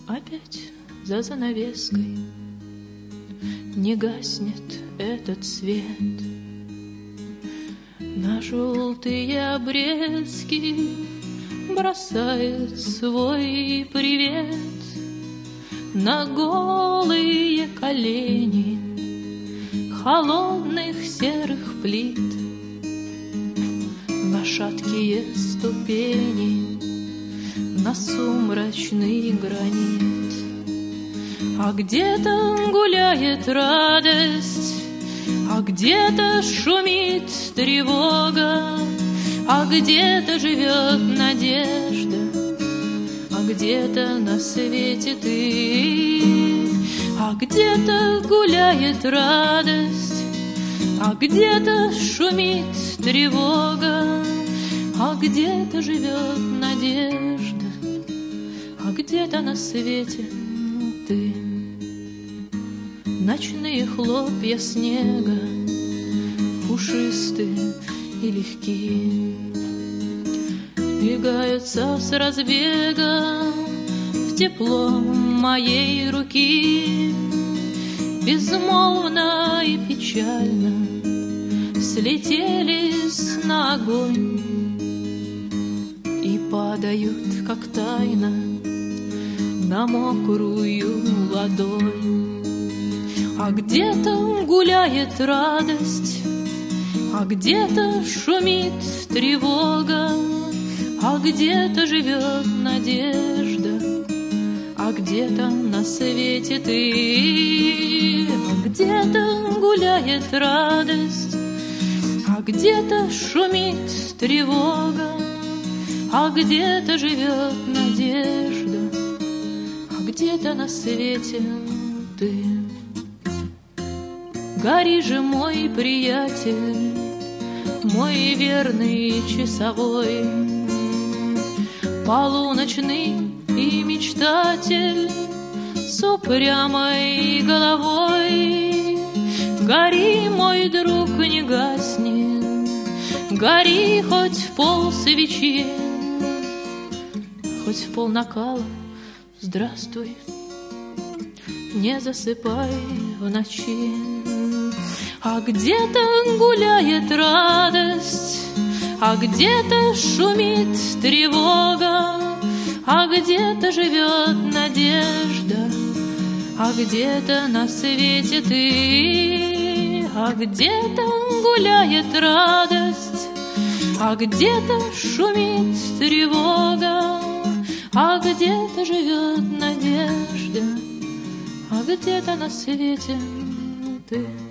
Опять за занавеской не гаснет этот свет. На желтые обрезки бросает свой привет. На голые колени холодных серых плит, на шаткие ступени, на сумрачный гранит. А где-то гуляет радость, а где-то шумит тревога, а где-то живет надежда, а где-то на свете ты. А где-то гуляет радость, а где-то шумит тревога, а где-то живет надежда, а где-то на свете ты. Ночные хлопья снега, пушистые и легкие, сбегаются с разбега в тепло моей руки. Безмолвно и печально слетелись на огонь и падают, как тайна, на мокрую ладонь. А где-то гуляет радость, а где-то шумит тревога, а где-то живет надежда, а где-то на свете ты. А где-то гуляет радость, а где-то шумит тревога, а где-то живет надежда, а где-то на свете ты. Гори же, мой приятель, мой верный часовой, полуночный и мечтатель с упрямой головой. Гори, мой друг, не гасни, гори хоть в пол свечи, хоть в пол накала. Здравствуй, не засыпай в ночи. А где-то гуляет радость, а где-то шумит тревога, а где-то живет надежда, а где-то на свете ты. А где-то гуляет радость, а где-то шумит тревога, а где-то живет надежда, а где-то на свете ты.